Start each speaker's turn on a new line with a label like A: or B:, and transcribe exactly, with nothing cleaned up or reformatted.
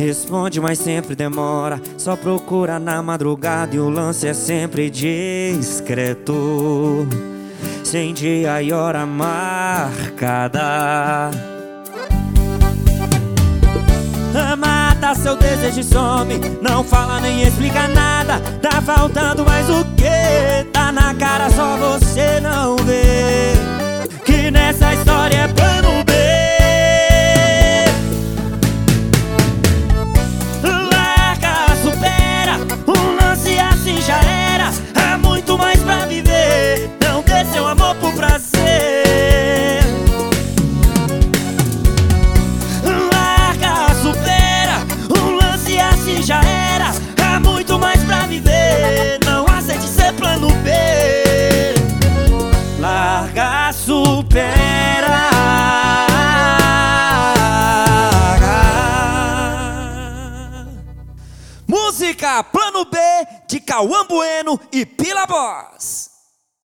A: Responde, mas sempre demora. Só procura na madrugada e o lance é sempre discreto, sem dia e hora marcada. Mata seu desejo e some, não fala nem explica nada. Tá faltando mais o quê? Tá na cara, só você não vê que nessa história é plano B. Larga, supera, um lance assim já era. Há muito mais pra viver, não dê seu amor por prazer. Larga, supera, um lance assim já era. Há muito mais pra viver, não aceite ser plano B. Larga, supera. Música Plano B de Cauã Bueno e Pila Boss.